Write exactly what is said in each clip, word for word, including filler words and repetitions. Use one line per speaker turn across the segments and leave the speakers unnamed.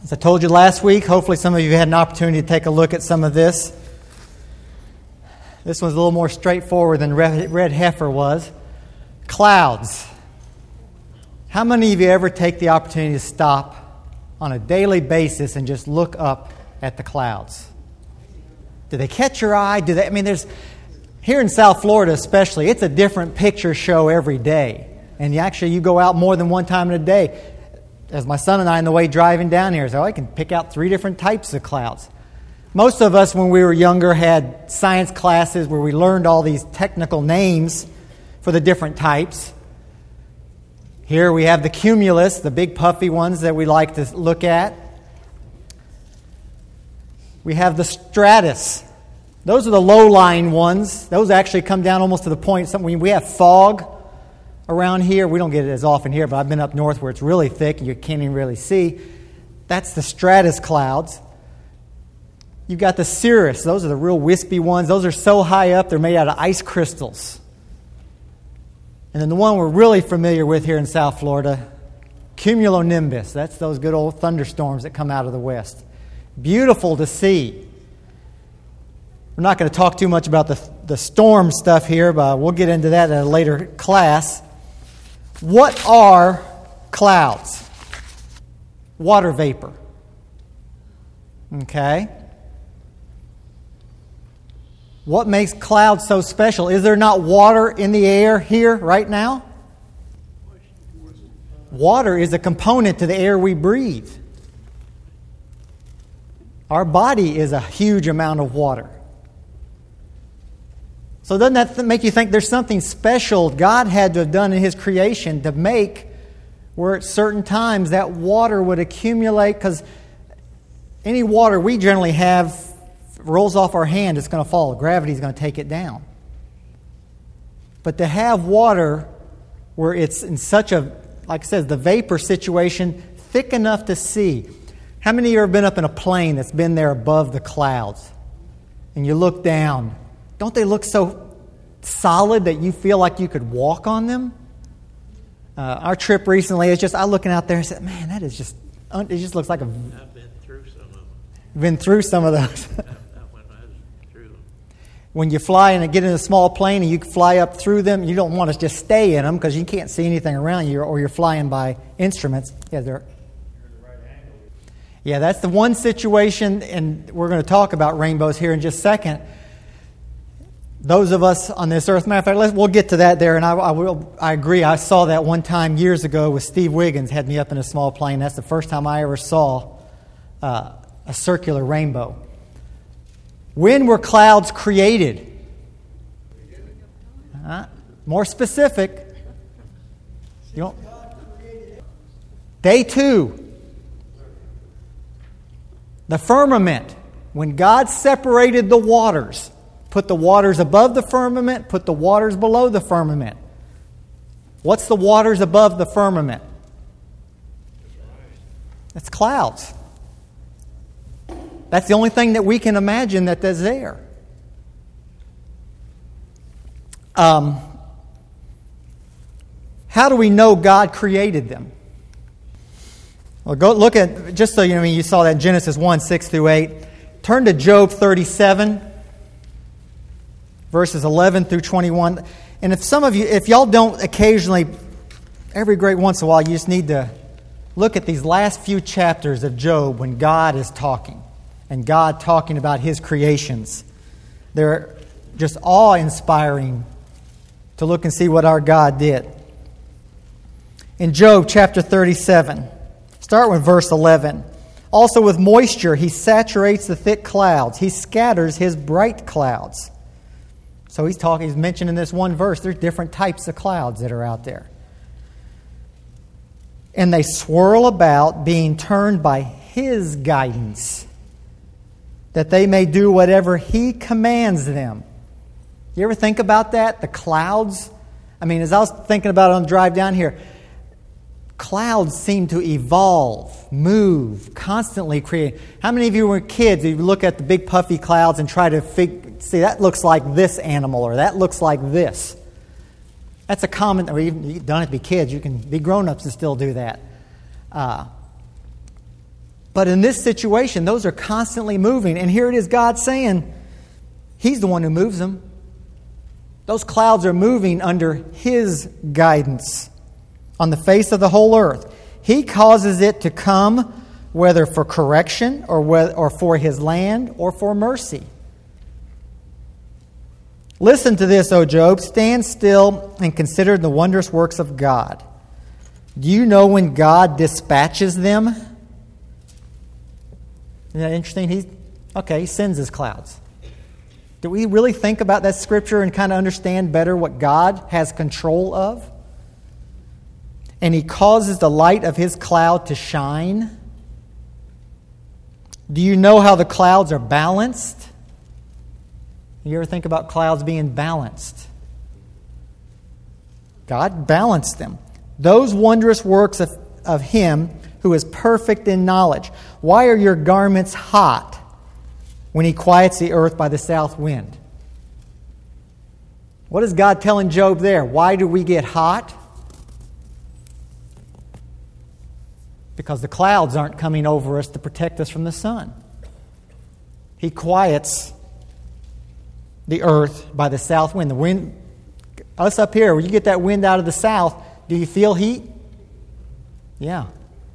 As I told you last week, hopefully some of you had an opportunity to take a look at some of this. This one's a little more straightforward than Red Heifer was. Clouds. How many of you ever take the opportunity to stop on a daily basis and just look up at the clouds? Do they catch your eye? Do they? I mean, there's here in South Florida especially, it's a different picture show every day. And you actually, you go out more than one time in a day. As my son and I, on the way driving down here, so I can pick out three different types of clouds. Most of us, when we were younger, had science classes where we learned all these technical names for the different types. Here we have the cumulus, the big puffy ones that we like to look at. We have the stratus. Those are the low-lying ones. Those actually come down almost to the point. When we have fog around here, we don't get it as often here, but I've been up north where it's really thick and you can't even really see. That's the stratus clouds. You've got the cirrus. Those are the real wispy ones. Those are so high up, they're made out of ice crystals. And then the one we're really familiar with here in South Florida, cumulonimbus. That's those good old thunderstorms that come out of the west. Beautiful to see. We're not going to talk too much about the, the storm stuff here, but we'll get into that in a later class. What are clouds? Water vapor. Okay. What makes clouds so special? Is there not water in the air here right now? Water is a component to the air we breathe. Our body is a huge amount of water. So doesn't that make you think there's something special God had to have done in His creation to make where at certain times that water would accumulate? Because any water we generally have rolls off our hand, it's going to fall. Gravity is going to take it down. But to have water where it's in such a, like I said, the vapor situation, thick enough to see. How many of you have been up in a plane that's been there above the clouds? And you look down. Don't they look so solid that you feel like you could walk on them? Uh, our trip recently is just, I looking out there and said, man, that is just, it just looks like a...
I've been through some of them.
Been through some of those.
That when I was through them.
When you fly and get in a small plane and you fly up through them, you don't want to just stay in them because you can't see anything around you, or you're flying by instruments. Yeah, they're... Yeah, that's the one situation, and we're going to talk about rainbows here in just a second. Those of us on this earth, matter of fact, let's, we'll get to that there, and I, I will. I agree. I saw that one time years ago with Steve Wiggins, had me up in a small plane. That's the first time I ever saw uh, a circular rainbow. When were clouds created? Uh, more specific. You don't, day two. The firmament. When God separated the waters, put the waters above the firmament, put the waters below the firmament. What's the waters above the firmament? It's clouds. That's the only thing that we can imagine that is there. Um, how do we know God created them? Well, go look at, just so you know, I mean, you saw that in Genesis one, six through eight. Turn to Job thirty-seven, verses eleven through twenty-one. And if some of you, if y'all don't occasionally, every great once in a while, you just need to look at these last few chapters of Job when God is talking. And God talking about His creations. They're just awe-inspiring to look and see what our God did. In Job chapter thirty-seven, start with verse eleven. Also with moisture He saturates the thick clouds. He scatters His bright clouds. So he's talking, he's mentioned in this one verse, there's different types of clouds that are out there. And they swirl about, being turned by His guidance, that they may do whatever He commands them. You ever think about that? The clouds? I mean, as I was thinking about it on the drive down here, clouds seem to evolve, move, constantly create. How many of you were kids, you look at the big puffy clouds and try to fig- see, that looks like this animal, or that looks like this? That's a common, or even, you don't have to be kids, you can be grown-ups and still do that. Uh, But in this situation, those are constantly moving. And here it is God saying, He's the one who moves them. Those clouds are moving under His guidance on the face of the whole earth. He causes it to come, whether for correction or, whether, or for His land or for mercy. Listen to this, O Job. Stand still and consider the wondrous works of God. Do you know when God dispatches them? Isn't that interesting? He's, okay, He sends His clouds. Do we really think about that scripture and kind of understand better what God has control of? And He causes the light of His cloud to shine. Do you know how the clouds are balanced? You ever think about clouds being balanced? God balanced them. Those wondrous works of, of Him who is perfect in knowledge. Why are your garments hot when He quiets the earth by the south wind? What is God telling Job there? Why do we get hot? Because the clouds aren't coming over us to protect us from the sun. He quiets the earth by the south wind. The wind, us up here, when you get that wind out of the south, do you feel heat? Yeah.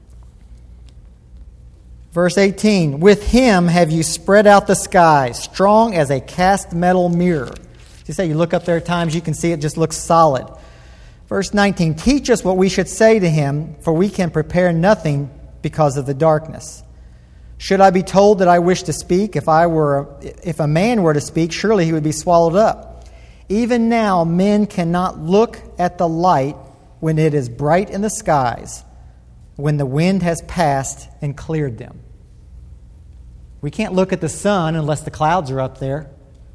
Verse eighteen, with Him have you spread out the sky, strong as a cast metal mirror. You say you look up there at times, you can see it just looks solid. Verse nineteen, teach us what we should say to Him, for we can prepare nothing because of the darkness. Should I be told that I wish to speak? If I were, if a man were to speak, surely he would be swallowed up. Even now, men cannot look at the light when it is bright in the skies, when the wind has passed and cleared them. We can't look at the sun unless the clouds are up there.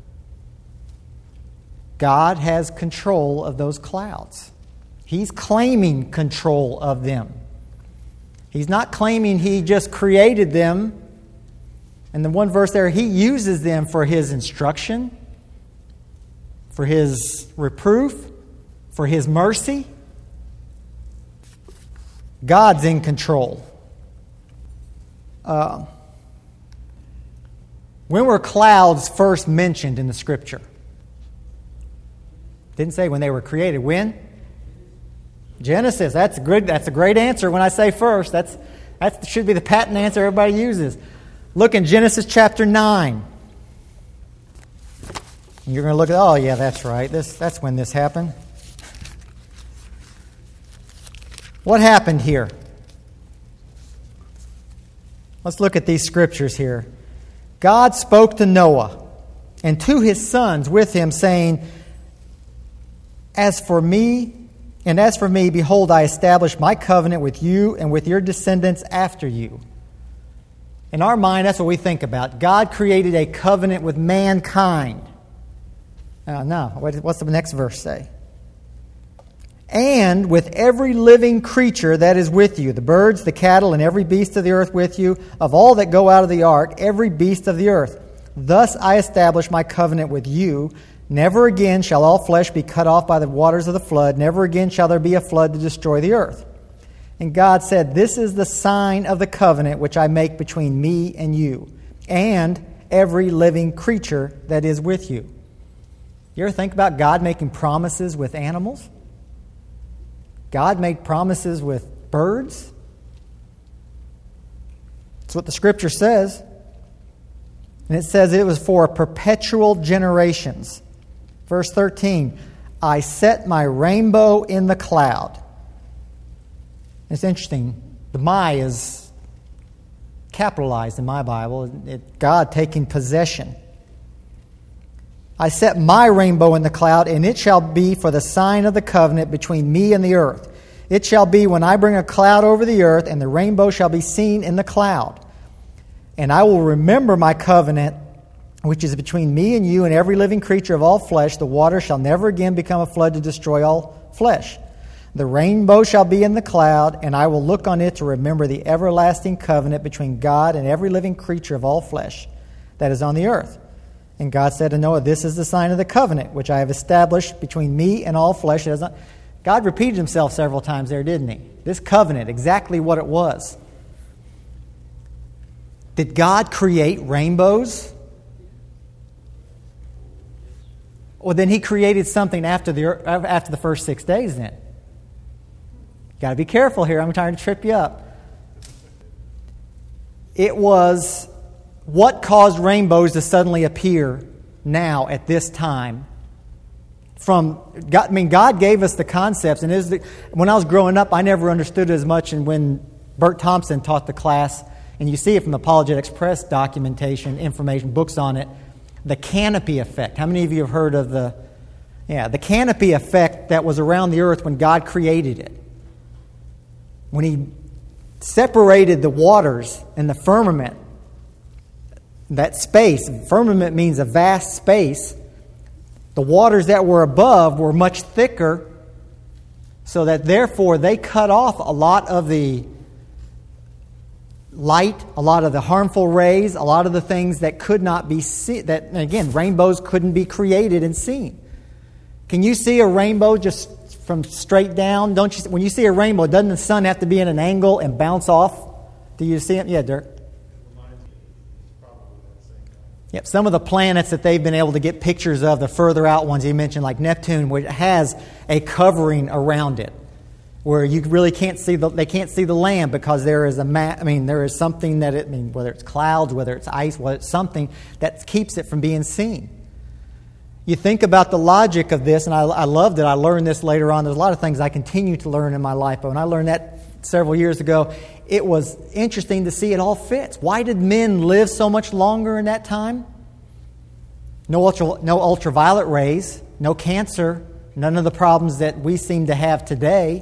God has control of those clouds. He's claiming control of them. He's not claiming He just created them. And the one verse there, He uses them for His instruction, for His reproof, for His mercy. God's in control. Uh, when were clouds first mentioned in the Scripture? Didn't say when they were created. When? Genesis. That's good. That's a great answer when I say first. That's that should be the patent answer everybody uses. Look in Genesis chapter nine. And you're going to look at, oh yeah, that's right. This that's when this happened. What happened here? Let's look at these scriptures here. God spoke to Noah and to his sons with him, saying, As for me, and as for me, behold, I establish my covenant with you and with your descendants after you. In our mind, that's what we think about. God created a covenant with mankind. Uh, no, what's the next verse say? And with every living creature that is with you, the birds, the cattle, and every beast of the earth with you, of all that go out of the ark, every beast of the earth. Thus I establish my covenant with you. Never again shall all flesh be cut off by the waters of the flood. Never again shall there be a flood to destroy the earth. And God said, This is the sign of the covenant which I make between me and you, and every living creature that is with you. You ever think about God making promises with animals? God made promises with birds. That's what the Scripture says. And it says it was for perpetual generations. Verse thirteen, I set my rainbow in the cloud. It's interesting. The my is capitalized in my Bible. It, God taking possession. I set my rainbow in the cloud, and it shall be for the sign of the covenant between me and the earth. It shall be when I bring a cloud over the earth, and the rainbow shall be seen in the cloud. And I will remember my covenant, which is between me and you and every living creature of all flesh. The water shall never again become a flood to destroy all flesh. The rainbow shall be in the cloud, and I will look on it to remember the everlasting covenant between God and every living creature of all flesh that is on the earth. And God said to Noah, This is the sign of the covenant, which I have established between me and all flesh. God repeated himself several times there, didn't he? This covenant, exactly what it was. Did God create rainbows? Well, then He created something after the after the first six days then. Got to be careful here. I'm trying to trip you up. It was what caused rainbows to suddenly appear now at this time. From God, I mean, God gave us the concepts, and is the, when I was growing up, I never understood it as much. And when Bert Thompson taught the class, and you see it from the Apologetics Press documentation, information, books on it, the canopy effect. How many of you have heard of the, yeah, the canopy effect that was around the earth when God created it? When He separated the waters and the firmament, that space, firmament means a vast space. The waters that were above were much thicker, so that therefore they cut off a lot of the light, a lot of the harmful rays, a lot of the things that could not be seen, that, again, rainbows couldn't be created and seen. Can you see a rainbow just from straight down? Don't you? When you see a rainbow, doesn't the sun have to be in an angle and bounce off? Do you see it? Yeah, Dirk. Yep, some of the planets that they've been able to get pictures of, the further out ones he mentioned, like Neptune, which has a covering around it, where you really can't see the they can't see the land because there is a ma- I mean there is something that it I mean whether it's clouds, whether it's ice, whether it's something that keeps it from being seen. You think about the logic of this, and I, I loved it. I learned this later on. There's a lot of things I continue to learn in my life, but when I learned that several years ago, it was interesting to see it all fits. Why did men live so much longer in that time? No ultra, no ultraviolet rays, no cancer, none of the problems that we seem to have today.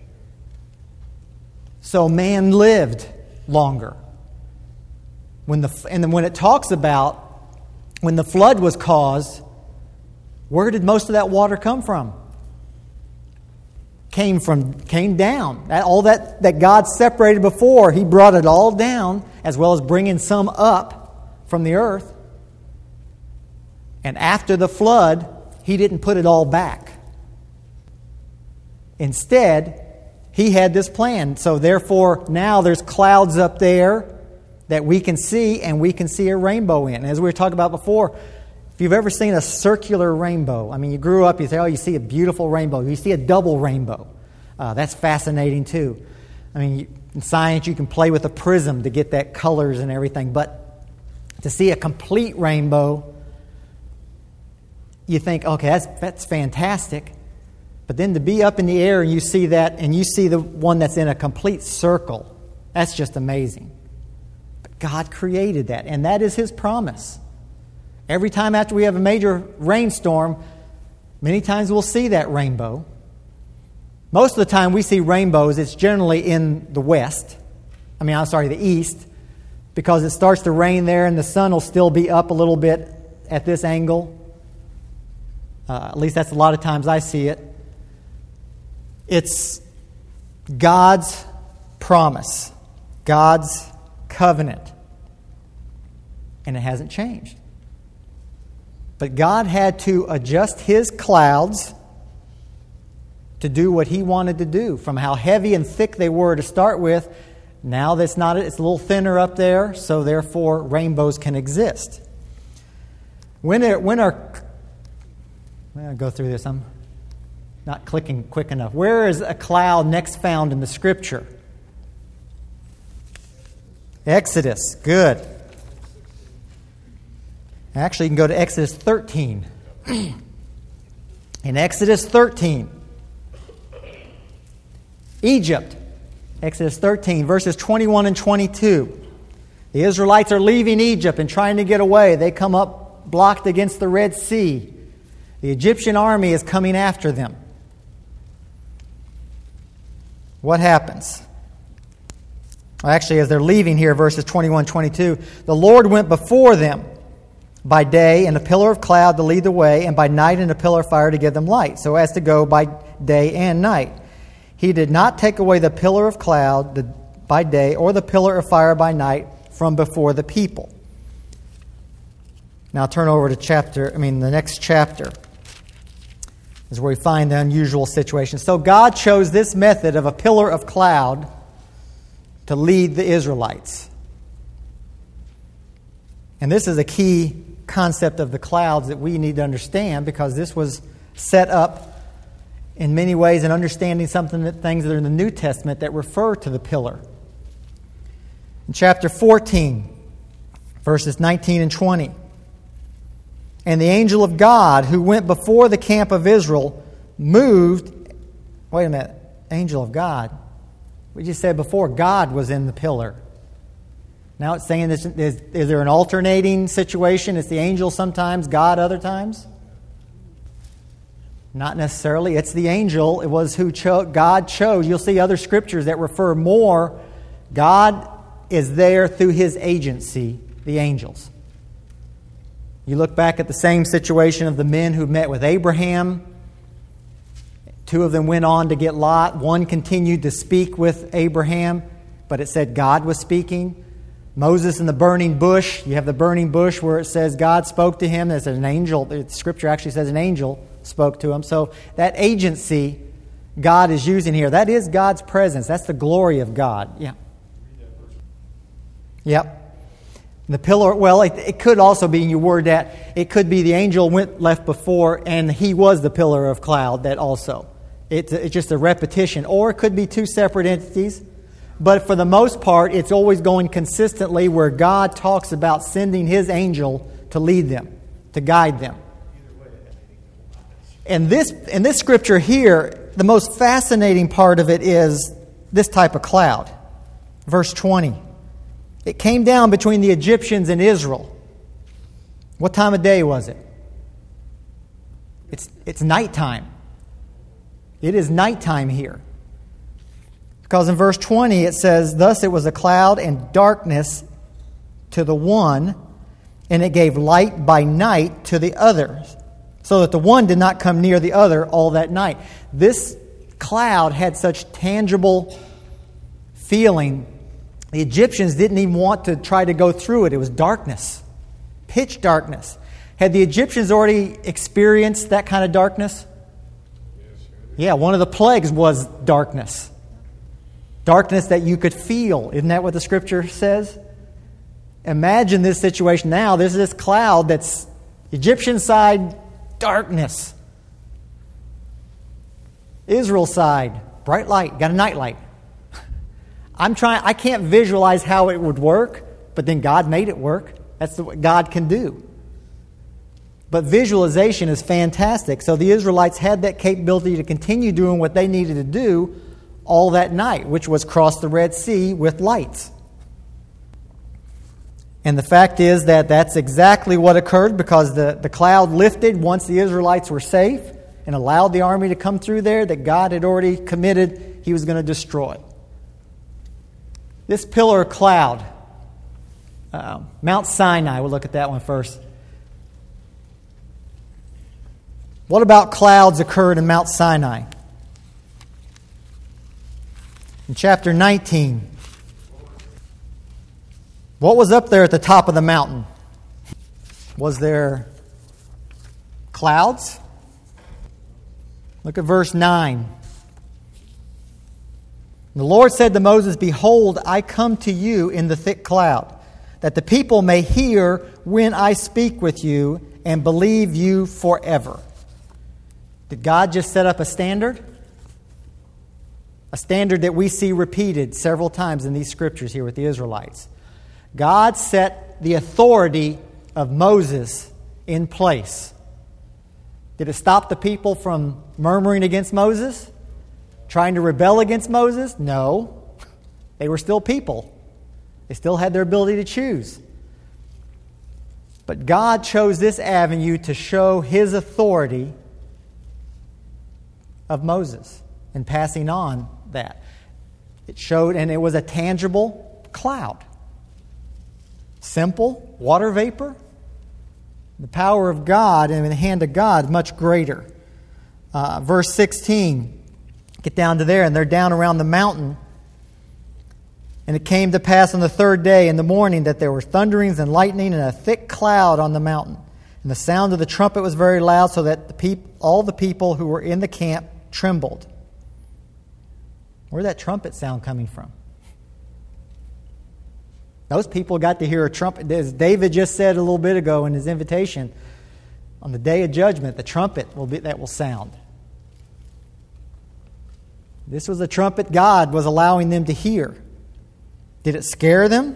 So man lived longer. When the and then when it talks about when the flood was caused, where did most of that water come from? Came from came down. That, all that, that God separated before, He brought it all down, as well as bringing some up from the earth. And after the flood, He didn't put it all back. Instead, He had this plan. So therefore, now there's clouds up there that we can see, and we can see a rainbow in. As we were talking about before, if you've ever seen a circular rainbow, I mean, you grew up, you say, oh, you see a beautiful rainbow. You see a double rainbow. Uh, that's fascinating, too. I mean, you, in science, you can play with a prism to get that colors and everything. But to see a complete rainbow, you think, okay, that's that's fantastic. But then to be up in the air and you see that, and you see the one that's in a complete circle, that's just amazing. But God created that, and that is His promise. Every time after we have a major rainstorm, many times we'll see that rainbow. Most of the time we see rainbows, it's generally in the west. I mean, I'm sorry, the east, because it starts to rain there and the sun will still be up a little bit at this angle. Uh, at least that's a lot of times I see it. It's God's promise, God's covenant, and it hasn't changed. But God had to adjust His clouds to do what He wanted to do. From how heavy and thick they were to start with, now that's not it's a little thinner up there, so therefore rainbows can exist. When are, when are I'm going to go through this. I'm not clicking quick enough. Where is a cloud next found in the Scripture? Exodus. Good. Actually, you can go to Exodus thirteen. In Exodus thirteen, Egypt, Exodus thirteen, verses twenty-one and twenty-two. The Israelites are leaving Egypt and trying to get away. They come up blocked against the Red Sea. The Egyptian army is coming after them. What happens? Well, actually, as they're leaving here, verses twenty-one, twenty-two, the Lord went before them by day in a pillar of cloud to lead the way, and by night in a pillar of fire to give them light, so as to go by day and night. He did not take away the pillar of cloud by day or the pillar of fire by night from before the people. Now turn over to chapter, I mean the next chapter is where we find the unusual situation. So God chose this method of a pillar of cloud to lead the Israelites. And this is a key concept of the clouds that we need to understand, because this was set up in many ways in understanding something that things that are in the New Testament that refer to the pillar. In chapter fourteen, verses nineteen and twenty. And the angel of God who went before the camp of Israel moved. Wait a minute. Angel of God. We just said before, God was in the pillar. Now it's saying this, is, is there an alternating situation? It's the angel sometimes, God other times? Not necessarily. It's the angel. It was who cho- God chose. You'll see other scriptures that refer more. God is there through His agency, the angels. You look back at the same situation of the men who met with Abraham. Two of them went on to get Lot. One continued to speak with Abraham, but it said God was speaking. Moses in the burning bush. You have the burning bush where it says God spoke to him. There's an angel. The scripture actually says an angel spoke to him. So that agency God is using here, that is God's presence. That's the glory of God. Yeah. Yep. The pillar, well, it, it could also be, you word that, it could be the angel went left before and he was the pillar of cloud that also. It's, it's just a repetition. Or it could be two separate entities. But for the most part, it's always going consistently where God talks about sending His angel to lead them, to guide them. And this, in this scripture here, the most fascinating part of it is this type of cloud. Verse twenty. It came down between the Egyptians and Israel. What time of day was it? It's, it's nighttime. It is nighttime here. Because in verse twenty it says, thus it was a cloud and darkness to the one, and it gave light by night to the others, so that the one did not come near the other all that night. This cloud had such tangible feeling. The Egyptians didn't even want to try to go through it. It was darkness, pitch darkness. Had the Egyptians already experienced that kind of darkness? Yeah, one of the plagues was darkness. Darkness that you could feel. Isn't that what the scripture says? Imagine this situation now. There's this cloud that's Egyptian side, darkness. Israel side, bright light, got a night light. I'm trying, I can't visualize how it would work, but then God made it work. That's what God can do. But visualization is fantastic. So the Israelites had that capability to continue doing what they needed to do all that night, which was cross the Red Sea with lights. And the fact is that that's exactly what occurred, because the, the cloud lifted once the Israelites were safe and allowed the army to come through there that God had already committed He was going to destroy. This pillar of cloud, uh, Mount Sinai, we'll look at that one first. What about clouds occurred in Mount Sinai? In chapter nineteen, what was up there at the top of the mountain? Was there clouds? Look at verse nine. The Lord said to Moses, behold, I come to you in the thick cloud, that the people may hear when I speak with you and believe you forever. Did God just set up a standard? A standard that we see repeated several times in these scriptures here with the Israelites. God set the authority of Moses in place. Did it stop the people from murmuring against Moses? Trying to rebel against Moses? No. They were still people. They still had their ability to choose. But God chose this avenue to show His authority of Moses in passing on that. It showed, and it was a tangible cloud. Simple, water vapor. The power of God and in the hand of God much greater. Uh, verse sixteen. Get down to there, and they're down around the mountain. And it came to pass on the third day in the morning that there were thunderings and lightning and a thick cloud on the mountain. And the sound of the trumpet was very loud, so that the peop- all the people who were in the camp trembled. Where'd that trumpet sound coming from? Those people got to hear a trumpet. As David just said a little bit ago in his invitation, on the day of judgment, the trumpet will be, that will sound. This was a trumpet God was allowing them to hear. Did it scare them?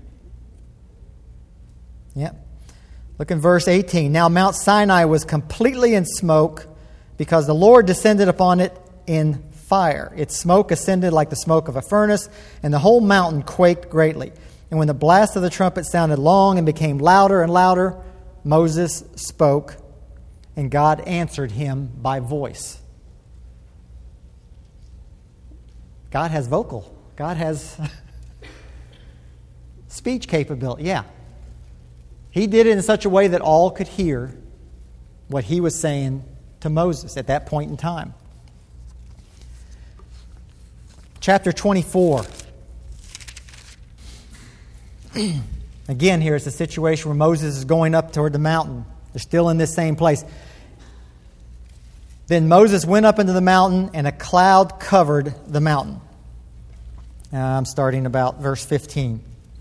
Yep. Look in verse eighteen. Now Mount Sinai was completely in smoke because the Lord descended upon it in fire. Its smoke ascended like the smoke of a furnace, and the whole mountain quaked greatly. And when the blast of the trumpet sounded long and became louder and louder, Moses spoke, and God answered him by voice. God has vocal. God has speech capability. Yeah. He did it in such a way that all could hear what he was saying to Moses at that point in time. Chapter twenty-four. Again, here is a situation where Moses is going up toward the mountain. They're still in this same place. Then Moses went up into the mountain, and a cloud covered the mountain. Uh, I'm starting about verse fifteen.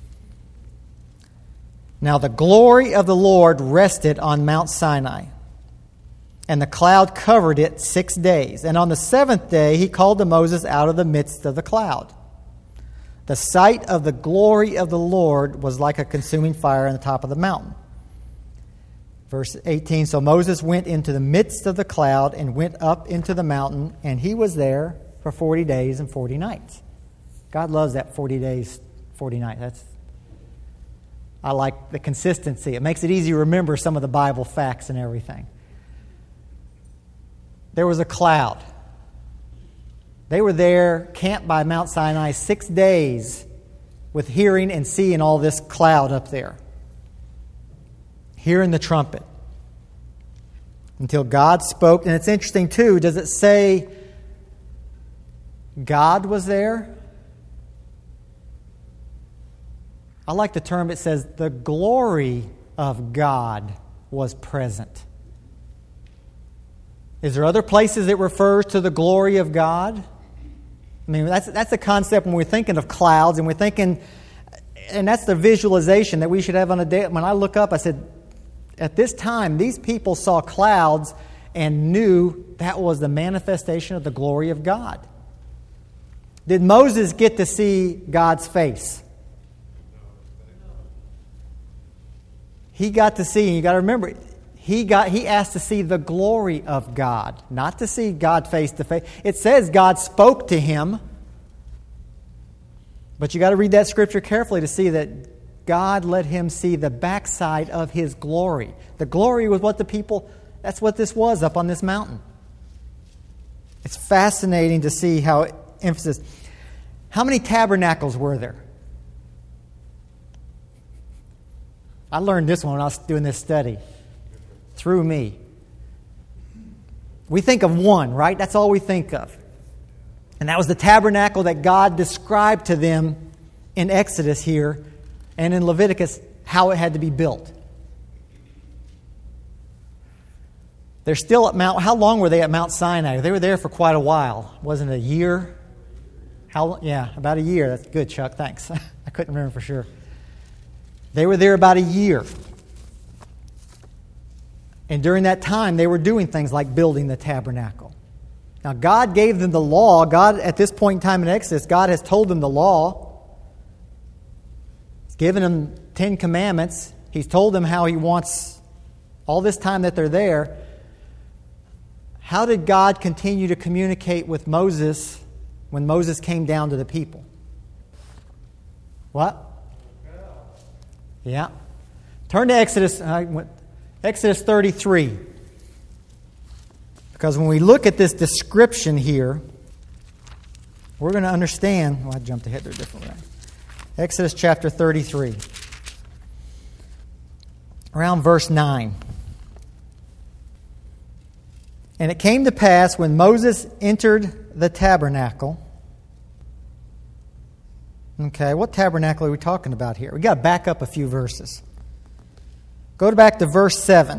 Now the glory of the Lord rested on Mount Sinai, and the cloud covered it six days. And on the seventh day he called to Moses out of the midst of the cloud. The sight of the glory of the Lord was like a consuming fire on the top of the mountain. Verse eighteen, so Moses went into the midst of the cloud and went up into the mountain, and he was there for forty days and forty nights. God loves that forty days, forty nights. That's I like the consistency. It makes it easy to remember some of the Bible facts and everything. There was a cloud. They were there, camped by Mount Sinai, six days with hearing and seeing all this cloud up there. Hearing the trumpet. Until God spoke. And it's interesting, too, does it say God was there? I like the term, it says the glory of God was present. Is there other places it refers to the glory of God? I mean, that's that's a concept when we're thinking of clouds, and we're thinking, and that's the visualization that we should have on a day. When I look up, I said, at this time, these people saw clouds and knew that was the manifestation of the glory of God. Did Moses get to see God's face? He got to see, and you got to remember, he got he asked to see the glory of God, not to see God face to face. It says God spoke to him, but you got to read that scripture carefully to see that God let him see the backside of his glory. The glory was what the people, that's what this was up on this mountain. It's fascinating to see how emphasis. How many tabernacles were there? I learned this one when I was doing this study. Through me. We think of one, right? That's all we think of. And that was the tabernacle that God described to them in Exodus here and in Leviticus how it had to be built. They're still at Mount... How long were they at Mount Sinai? They were there for quite a while. Wasn't it a year? How? Yeah, about a year. That's good, Chuck. Thanks. I couldn't remember for sure. They were there about a year. And during that time, they were doing things like building the tabernacle. Now, God gave them the law. God, at this point in time in Exodus, God has told them the law. He's given them Ten Commandments. He's told them how He wants all this time that they're there. How did God continue to communicate with Moses when Moses came down to the people? What? Yeah. Turn to Exodus, uh, Exodus thirty-three. Because when we look at this description here, we're going to understand... Well, I jumped ahead there a different way. Exodus chapter thirty-three. Around verse nine. And it came to pass when Moses entered the tabernacle... Okay, what tabernacle are we talking about here? We've got to back up a few verses. Go back to verse seven.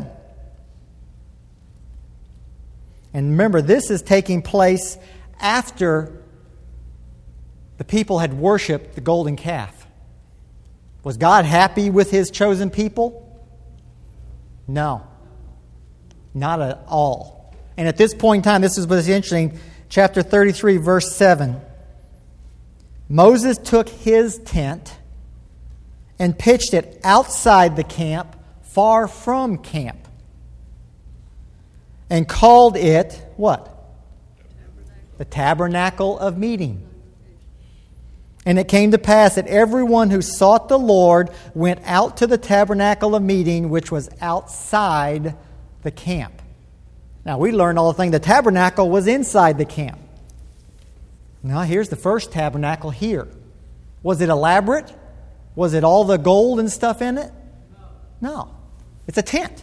And remember, this is taking place after the people had worshipped the golden calf. Was God happy with His chosen people? No. Not at all. And at this point in time, this is what's interesting, chapter thirty-three, verse seven. Moses took his tent and pitched it outside the camp, far from camp, and called it, what? The tabernacle of meeting. And it came to pass that everyone who sought the Lord went out to the tabernacle of meeting, which was outside the camp. Now, we learned all the thing. The tabernacle was inside the camp. Now, here's the first tabernacle here. Was it elaborate? Was it all the gold and stuff in it? No. It's a tent.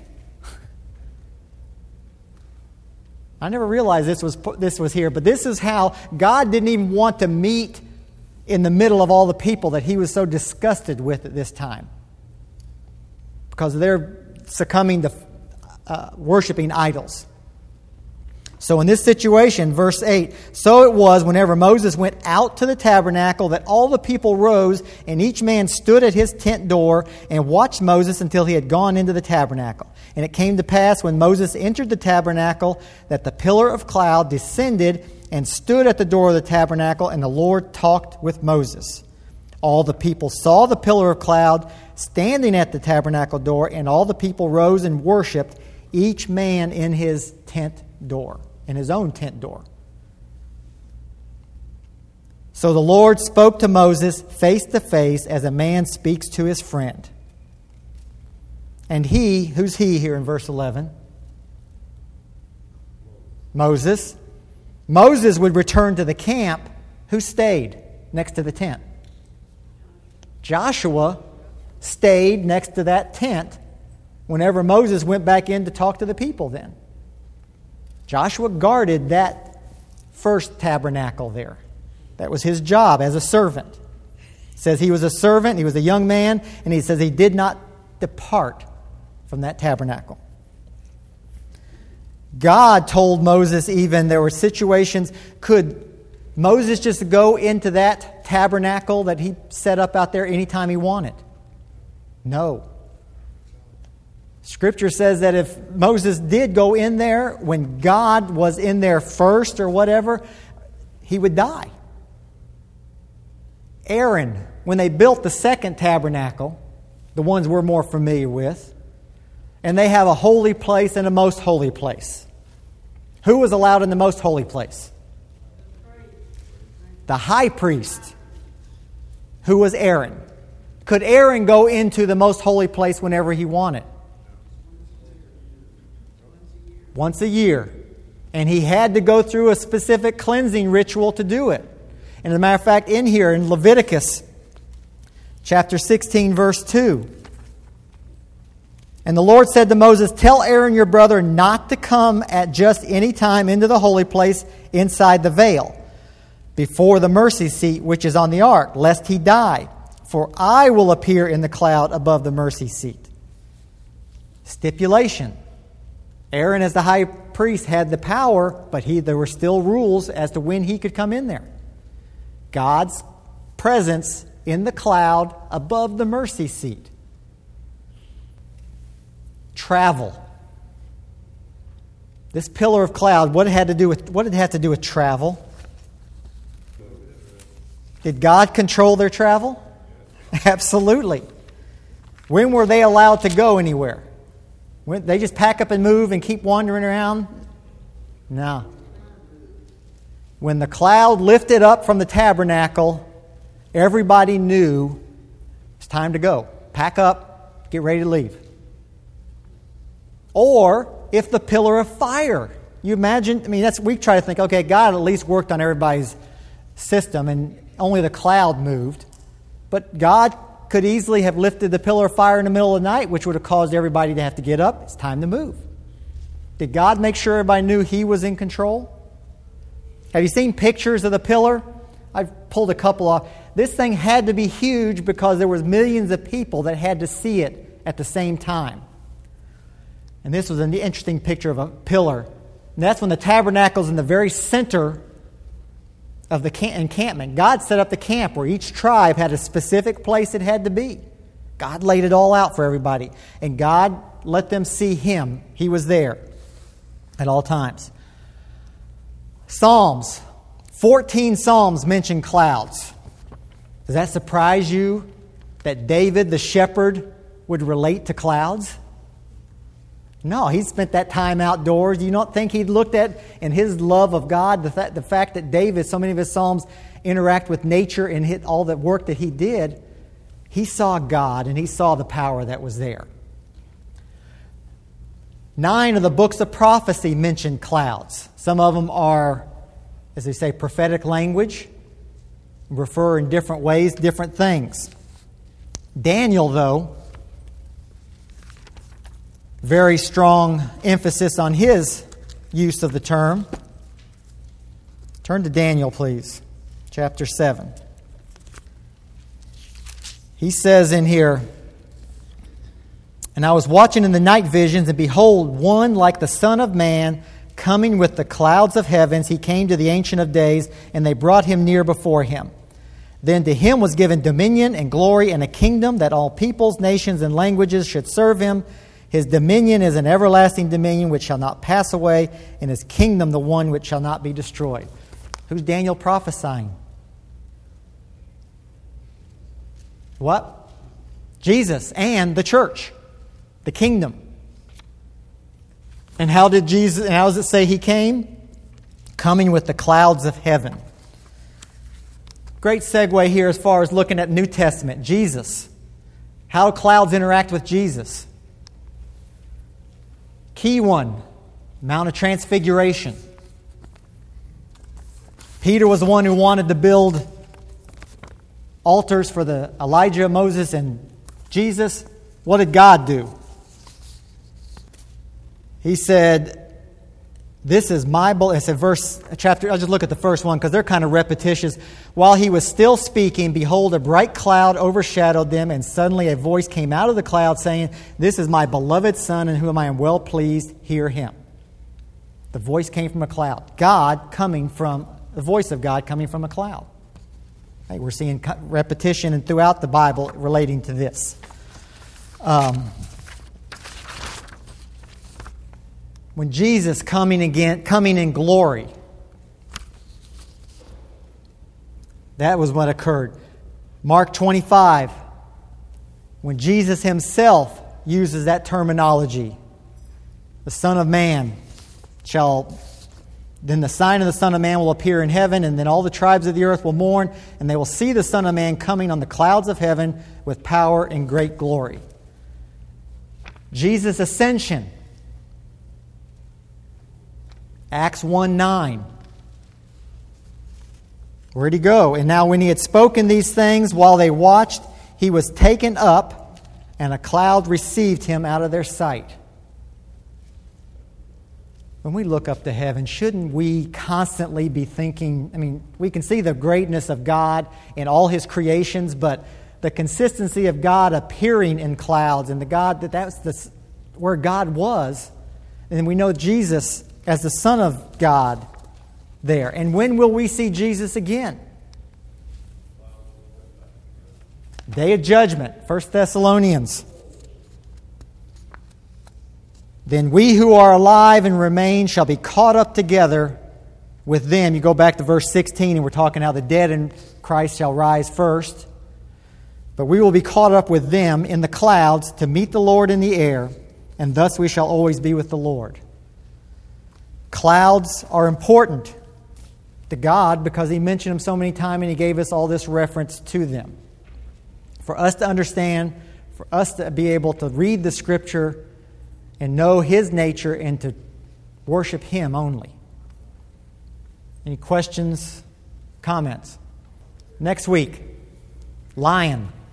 I never realized this was this was here, but this is how God didn't even want to meet in the middle of all the people that He was so disgusted with at this time, because they're succumbing to uh, worshiping idols. So in this situation, verse eight, so it was whenever Moses went out to the tabernacle that all the people rose, and each man stood at his tent door and watched Moses until he had gone into the tabernacle. And it came to pass when Moses entered the tabernacle that the pillar of cloud descended and stood at the door of the tabernacle, and the Lord talked with Moses. All the people saw the pillar of cloud standing at the tabernacle door, and all the people rose and worshipped, each man in his tent door, in his own tent door. So the Lord spoke to Moses face to face as a man speaks to his friend. And he, who's he here in verse eleven? Moses. Moses would return to the camp. Who stayed next to the tent? Joshua stayed next to that tent whenever Moses went back in to talk to the people then. Joshua guarded that first tabernacle there. That was his job as a servant. It says he was a servant, he was a young man, and he says he did not depart from that tabernacle. God told Moses even there were situations, could Moses just go into that tabernacle that he set up out there anytime he wanted? No. Scripture says that if Moses did go in there when God was in there first or whatever, he would die. Aaron, when they built the second tabernacle, the ones we're more familiar with, and they have a holy place and a most holy place. Who was allowed in the most holy place? The high priest, who was Aaron. Could Aaron go into the most holy place whenever he wanted? Once a year. And he had to go through a specific cleansing ritual to do it. And as a matter of fact, in here, in Leviticus chapter sixteen, verse two, and the Lord said to Moses, tell Aaron your brother not to come at just any time into the holy place inside the veil, before the mercy seat which is on the ark, lest he die. For I will appear in the cloud above the mercy seat. Stipulation. Aaron, as the high priest, had the power, but he there were still rules as to when he could come in there. God's presence in the cloud above the mercy seat. Travel. This pillar of cloud, what it had to do with what did it have to do with travel? Did God control their travel? Absolutely. When were they allowed to go anywhere? When, they just pack up and move and keep wandering around? No. When the cloud lifted up from the tabernacle, everybody knew it's time to go. Pack up, get ready to leave. Or if the pillar of fire. You imagine, I mean, that's we try to think, okay, God at least worked on everybody's system and only the cloud moved. But God could easily have lifted the pillar of fire in the middle of the night, which would have caused everybody to have to get up. It's time to move. Did God make sure everybody knew He was in control? Have you seen pictures of the pillar? I've pulled a couple off. This thing had to be huge because there was millions of people that had to see it at the same time. And this was an interesting picture of a pillar. And that's when the tabernacle's in the very center of the encampment. God set up the camp where each tribe had a specific place it had to be. God laid it all out for everybody. And God let them see Him. He was there at all times. Psalms. fourteen Psalms mention clouds. Does that surprise you that David, the shepherd, would relate to clouds? No, he spent that time outdoors. You don't think he'd looked at, in his love of God, the, th- the fact that David, so many of his Psalms interact with nature and hit all the work that he did. He saw God and he saw the power that was there. Nine of the books of prophecy mention clouds. Some of them are, as they say, prophetic language, refer in different ways, different things. Daniel, though, very strong emphasis on his use of the term. Turn to Daniel, please, chapter seven. He says in here, "And I was watching in the night visions, and behold, one like the Son of Man, coming with the clouds of heavens. He came to the Ancient of Days, and they brought him near before him. Then to him was given dominion and glory and a kingdom, that all peoples, nations, and languages should serve him. His dominion is an everlasting dominion which shall not pass away, and his kingdom the one which shall not be destroyed." Who's Daniel prophesying? What? Jesus and the church, the kingdom. And how did Jesus, and how does it say he came? Coming with the clouds of heaven. Great segue here as far as looking at New Testament. Jesus. How clouds interact with Jesus. Key one, Mount of Transfiguration. Peter was the one who wanted to build altars for the Elijah, Moses, and Jesus. What did God do? He said, "This is my..." It's a verse, a chapter. I'll just look at the first one because they're kind of repetitious. "While he was still speaking, behold, a bright cloud overshadowed them, and suddenly a voice came out of the cloud saying, 'This is my beloved Son, in whom I am well pleased. Hear him.'" The voice came from a cloud. God coming from, the voice of God coming from a cloud. Hey, we're seeing repetition and throughout the Bible relating to this. Um, when Jesus coming again, coming in glory, that was what occurred. Mark twenty-five, when Jesus himself uses that terminology, the Son of Man shall, then the sign of the Son of Man will appear in heaven, and then all the tribes of the earth will mourn, and they will see the Son of Man coming on the clouds of heaven with power and great glory. Jesus' ascension, Acts one nine. Where'd he go? "And now when he had spoken these things, while they watched, he was taken up, and a cloud received him out of their sight." When we look up to heaven, shouldn't we constantly be thinking, I mean, we can see the greatness of God in all his creations, but the consistency of God appearing in clouds, and the God that that's the, where God was, and we know Jesus as the Son of God there. And when will we see Jesus again? Day of judgment, First Thessalonians. "Then we who are alive and remain shall be caught up together with them." You go back to verse sixteen, and we're talking how the dead in Christ shall rise first. "But we will be caught up with them in the clouds to meet the Lord in the air, and thus we shall always be with the Lord." Clouds are important to God because he mentioned them so many times, and he gave us all this reference to them. For us to understand, for us to be able to read the Scripture and know his nature and to worship him only. Any questions, comments? Next week, lion.